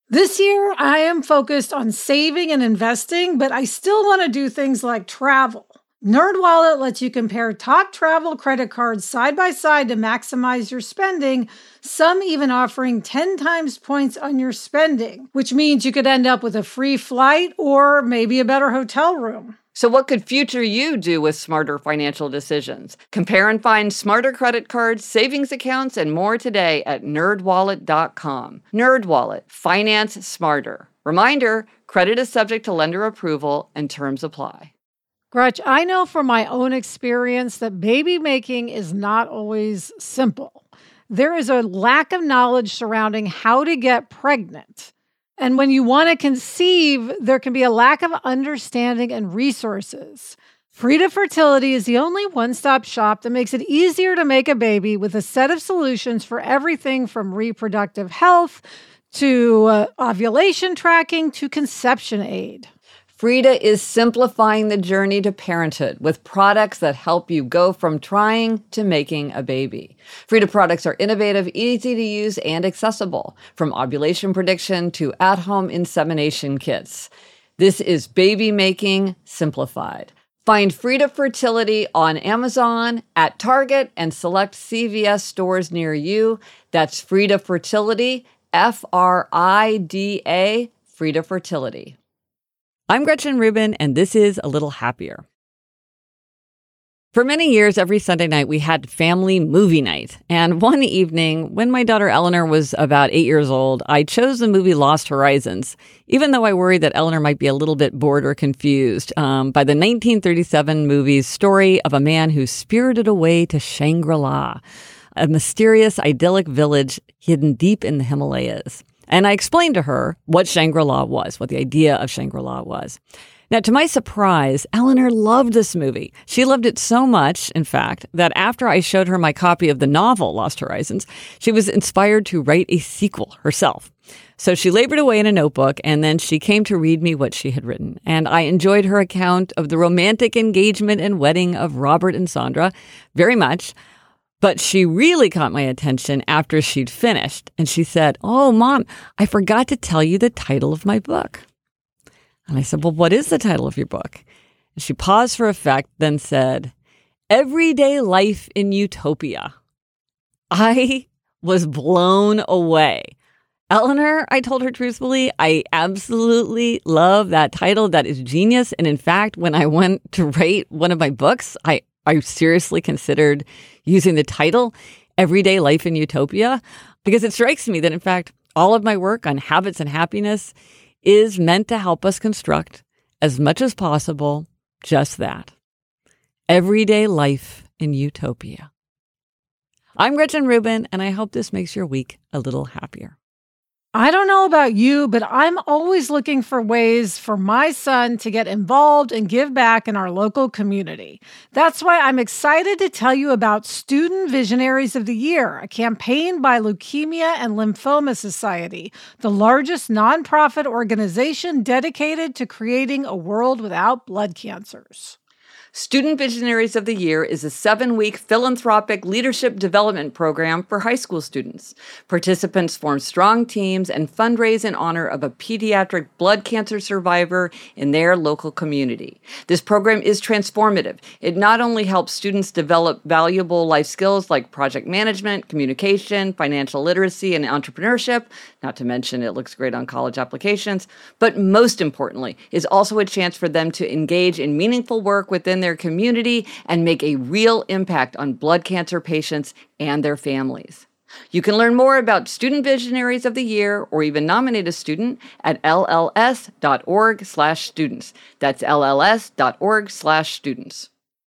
This year, I am focused on saving and investing, but I still want to do things like travel. NerdWallet lets you compare top travel credit cards side by side to maximize your spending, some even offering 10 times points on your spending, which means you could end up with a free flight or maybe a better hotel room. So what could future you do with smarter financial decisions? Compare and find smarter credit cards, savings accounts, and more today at nerdwallet.com. NerdWallet, finance smarter. Reminder, credit is subject to lender approval and terms apply. Gretch, I know from my own experience that baby making is not always simple. There is a lack of knowledge surrounding how to get pregnant. And when you want to conceive, there can be a lack of understanding and resources. Frida Fertility is the only one-stop shop that makes it easier to make a baby with a set of solutions for everything from reproductive health to ovulation tracking to conception aid. Frida is simplifying the journey to parenthood with products that help you go from trying to making a baby. Frida products are innovative, easy to use, and accessible, from ovulation prediction to at-home insemination kits. This is baby making simplified. Find Frida Fertility on Amazon, at Target, and select CVS stores near you. That's Frida Fertility, Frida, Frida Fertility. I'm Gretchen Rubin, and this is A Little Happier. For many years, every Sunday night, we had family movie night. And one evening, when my daughter Eleanor was about 8 years old, I chose the movie Lost Horizons, even though I worried that Eleanor might be a little bit bored or confused by the 1937 movie's story of a man who's spirited away to Shangri-La, a mysterious, idyllic village hidden deep in the Himalayas. And I explained to her what Shangri-La was, what the idea of Shangri-La was. Now, to my surprise, Eleanor loved this movie. She loved it so much, in fact, that after I showed her my copy of the novel Lost Horizons, she was inspired to write a sequel herself. So she labored away in a notebook, and then she came to read me what she had written. And I enjoyed her account of the romantic engagement and wedding of Robert and Sandra very much. But she really caught my attention after she'd finished. And she said, "Oh, Mom, I forgot to tell you the title of my book." And I said, "Well, what is the title of your book?" And she paused for effect, then said, "Everyday Life in Utopia." I was blown away. Eleanor, I told her truthfully, I absolutely love that title. That is genius. And in fact, when I went to write one of my books, I seriously considered using the title Everyday Life in Utopia, because it strikes me that, in fact, all of my work on habits and happiness is meant to help us construct, as much as possible, just that. Everyday life in utopia. I'm Gretchen Rubin, and I hope this makes your week a little happier. I don't know about you, but I'm always looking for ways for my son to get involved and give back in our local community. That's why I'm excited to tell you about Student Visionaries of the Year, a campaign by Leukemia and Lymphoma Society, the largest nonprofit organization dedicated to creating a world without blood cancers. Student Visionaries of the Year is a 7-week philanthropic leadership development program for high school students. Participants form strong teams and fundraise in honor of a pediatric blood cancer survivor in their local community. This program is transformative. It not only helps students develop valuable life skills like project management, communication, financial literacy, and entrepreneurship, not to mention it looks great on college applications, but most importantly, is also a chance for them to engage in meaningful work within their community and make a real impact on blood cancer patients and their families. You can learn more about Student Visionaries of the Year or even nominate a student at lls.org/students. That's lls.org/students.